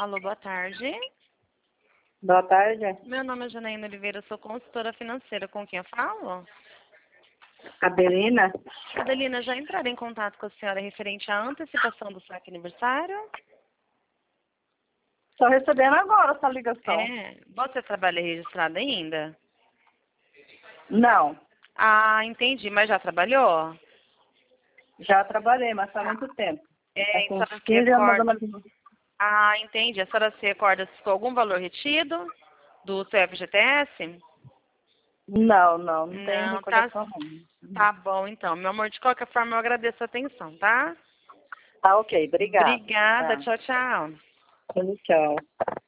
Alô, boa tarde. Boa tarde. Meu nome é Janaína Oliveira, sou consultora financeira. Com quem eu falo? Adelina? Adelina, já entraram em contato com a senhora referente à antecipação do saque aniversário? Estou recebendo agora essa ligação. Você trabalha registrada ainda? Não, Ah, entendi. Mas já trabalhou? já trabalhei, mas faz muito tempo. É, Com a uns senhora se 15 anos recorda? andando Ah, entendi. A senhora se recorda se ficou algum valor retido do seu FGTS? Não tenho Não, recordação não. tá bom então. Meu amor, de qualquer forma eu agradeço a atenção, tá? Tá ok, obrigada. Obrigada, Tá. tchau, tchau. Tchau.